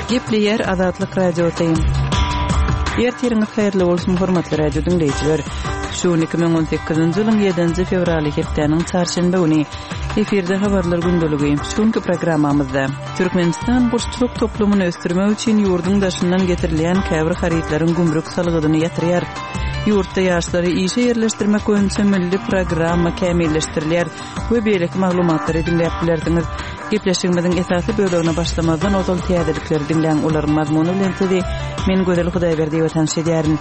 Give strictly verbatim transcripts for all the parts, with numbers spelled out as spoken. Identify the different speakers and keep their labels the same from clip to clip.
Speaker 1: Gepleyer Azatlyk radiosyň. Ertiriňiz haýyrly bolsun hormatly radio dinleýijiler. Şu iki bin on sekizinji ýylyň ýedinji fevraly hepdeniň çarşamba güni efirde habarlar gündöligi. Şuňky programmamyzda Türkmenistan burçluk toplumyny ösdürmek üçin ýurdun daşyndan getirilýän käbir haritlaryň gümrük salygyny ýatyrýar. Yurtda ýaşlary işe ýerleşdirmek boýunça milli programma kämilleşdirilýär we beýleki maglumatlary dinläp bilerdiňiz. Gepleşigimiziň esasy bölügine başlamazdan ozal täzelikleri dinleýän olaryň mazmuny bilen sizi men Gözel Hudaýberdi watan şedýärin.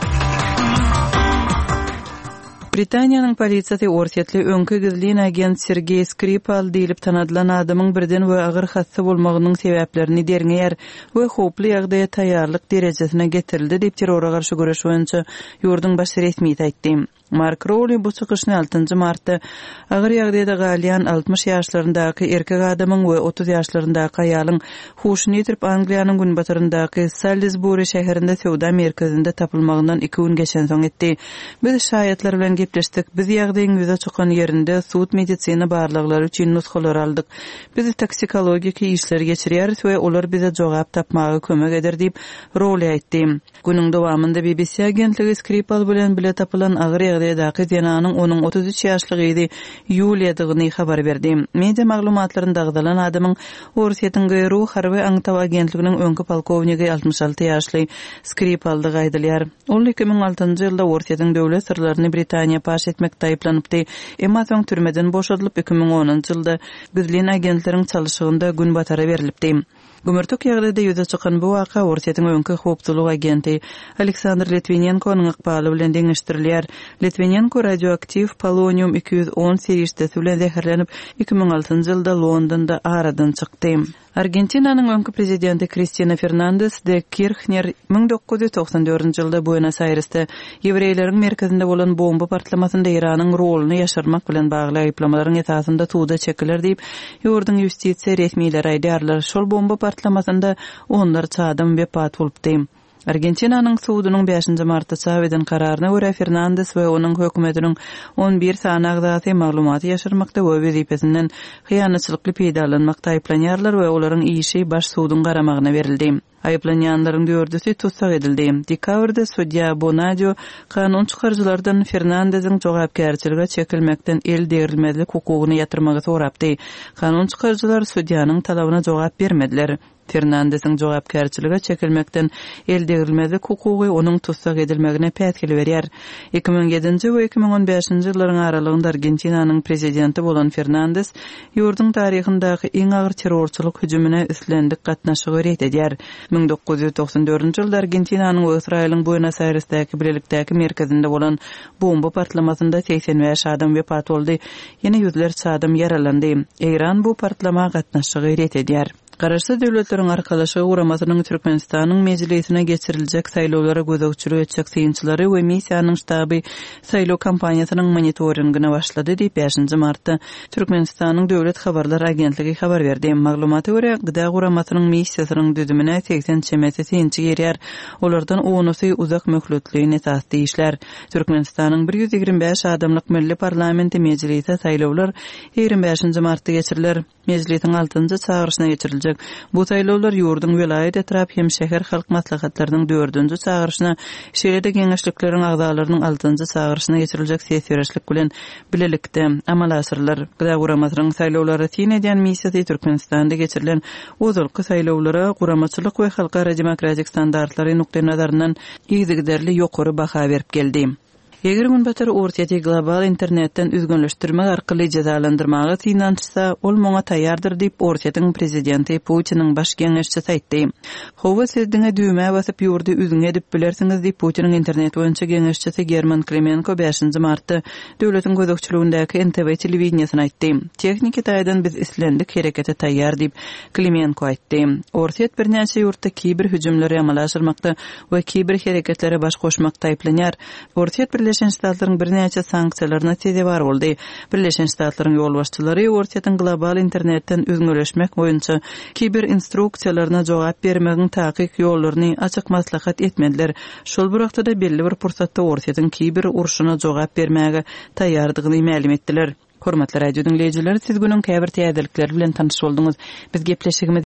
Speaker 1: Britaniýanyň polisiýasy orsetli öňkü gizlin agent Sergey Skripal diýilip tanadylan adamyň birden we agyr hassa bolmagynyň sebäplerini derňär we hoply ýagdaýa taýýarlyk derejesine getirildi diýip terrora garşy güreş boýunça ýurdun baş resmi aýtdy. Mark Rowley bu çykyşny altynjy martda agyr ýagdaýda galýan altmış ýaşlaryndaky erkek adamyň we otuz ýaşlaryndaky aýalyň huşyny ýitip Angliýanyň günbatyryndaky Salisbury şäherinde sowda merkezinde tapylmagyndan iki gün geçen soň etdi. Biz şaýatlar bilen gepleşdik. Biz ýagdaýyň ýüze çykan ýerinde suud medisina barlyklary üçin nusxalar aldyk. Biz toksikologik işler geçirýäris we olar bize jogap tapmagy kömek eder diýip Rowley aýtdy. Günüň dowamında B B C agentligi Skripal bilen bile tapylan agyr ýagdaýdaky zenanyň onuň otuz üç ýaşlygy Yulia dygyny habar berdi. Media maglumatlaryny dagdalan adamyň Orsetyn gyru harby aňtaw agentliginiň öňkü polkowniki altmış alty ýaşly Skripaldy gaýdylýar. Ol iki bin altynjy ýylda Orsetyn döwlet sirlerini Britaniýa paş etmek taýyplanıpdy. Emma soň türmeden boşadylyp iki bin onunjy ýylda gizlin agentleriň çalyşygynda gün batara berilipdi. Gümürtük ýagdaýda ýüze çykan bu waka Orsetyn öňkü howpçylyk agenti Aleksandr Litvinenko'nyň ykbaly bilen deňişdirilýär. Litvinenko radioaktiv polonium iki yüz on seriyesi bilen zäherlenip iki bin altynjy ýylda Londonda aradan çykdy. Argentinanyň öňkü prezidenti Cristina Fernandez de Kirchner ming dokuz yüz toksan dördünjy ýylda Buenos Airesde ýewreýleriň merkezinde bolan bomba partlamasynda Iranyň roluny ýaşarmak bilen bagly aýplamalaryň esasynda tuğda çekiler diýip ýurdun ýustisiýa resmiýetleri aýdýarlar. Şol bomba partlamasynda onlarça adam wepat bolupdy. Argentinanyň suudunyň beşinji martda çap eden kararyna görä Fernandez we onuň hökümetiniň on bir sany agdaty maglumaty ýaşarmakda we wezipesinden hyýanatçylykly peýdalanmakda aýplanýarlar we olaryň işi baş suudun garamagyna berildi. Aýplanýanlaryň dördüsi tutsak edildi. Dekabrda sudya Bonadio kanun çykarjylardan Fernandez'in jogapkärçiligi çekilmekden el derilmezlik hukugyny ýatyrmagy sorapdy. Kanun çykarjylar sudýanyň talabyna jogap bermediler. Fernandez'in jogapkärçiligi çekilmekden el derilmezlik hukugy onuň tutsak edilmegine pätkili berýär. iki bin ýedinji we iki bin on beşinji ýyllaryň aralygynda Argentinanyň prezidenti bolan Fernandez ýurdun taryhyndaky iň agyr terrorçylyk hüjümine üstlendik gatnaşygy ret edýär. ming dokuz yüz toksan dördünjy ýylda Argentinanyň we Israýlyň Buenos Airesdäki birlikdäki merkezinde bolan bomba partlamasynda seksen beş adam wepat boldy. Ýene ýüzlerçe adam ýaralandy. Iran bu partlama gatnaşygy ret edýär. Garaşdy döwletleriň arkalaşygy uramasynyň Türkmenistanyň mejlisine geçiriljek saýlawlara gözegçilik etjek synçylary we missiýanyň ştaby saýlaw kampaniýasynyň monitoringine başlady diýip beşinji martda Türkmenistanyň döwlet habarlar agentligi habar berdi. Maglumaty görä gyda uramasynyň missiýasynyň düzümine seksen çemesi synçy gerýär. Olardan onusy uzak möhletligine esasly işler. Türkmenistanyň bir yüz ýigirme beş adamlyk milli parlamenti mejlisi saýlawlar ýigirme beşinji martda geçiriler. Mejlisiň altynjy çağırışyna geçirilir. Bu saýlawlar ýurdun welayet etrap hem şäher halk maslahatlarynyň dördünjü çağırışyna şeýlede geňeşlikleriň agdalarynyň altynjy çağırışyna geçiriljek sesiýerçilik bilen bilelikde amal asyrlar. Gyda guramasynyň saýlawlary tin edýän missiýasy Türkmenistanda geçirilen ozalky saýlawlara guramaçylyk we halkara demokratik standartlary nukta nazaryndan ýygyderli ýokary baha berip geldi. Eger günbatar Orsetý global internetden üzgünleşdirmek arkaly jazalandyrmagy synançsa, ol moňa taýýardyr diýip Orsetyň prezidenti Putiniň baş geňeşçisi aýtdy. Howa siz diňe düýme basyp ýurdy üzüňe edip bilersiňiz diýip Putiniň internet boýunça geňeşçisi German Klemenko beşinji martda döwletiň gözegçiligindäki N T V telewizionasyna aýtdy. Tehnik taýdan biz islendik herekete taýýar diýip Klemenko aýtdy. Orset bir näçe ýurtda kiber hüjümleri amala aşyrmakda we kiber hereketlere baş goşmakda aýplanýar. Orset Birleşen Ştatlaryň bir näçe sanksiýalaryna täzebar boldy. Birleşen Ştatlaryň ýol başçylary Orsetyn global internetden üzgünleşmek boýunça kiber instruksiýalaryna jogap bermegiň takyk ýollaryny açyk maslahat etmediler. Şol bir wagtda belli bir pursatda Orsetyn kiber urşuna jogap bermäge taýýardygyny ma'lum etdiler. Hormatly radio dinleyijiler, siz günüň käbir täzelikleri bilen tanyş boldunuz. Biz gepleşigimiz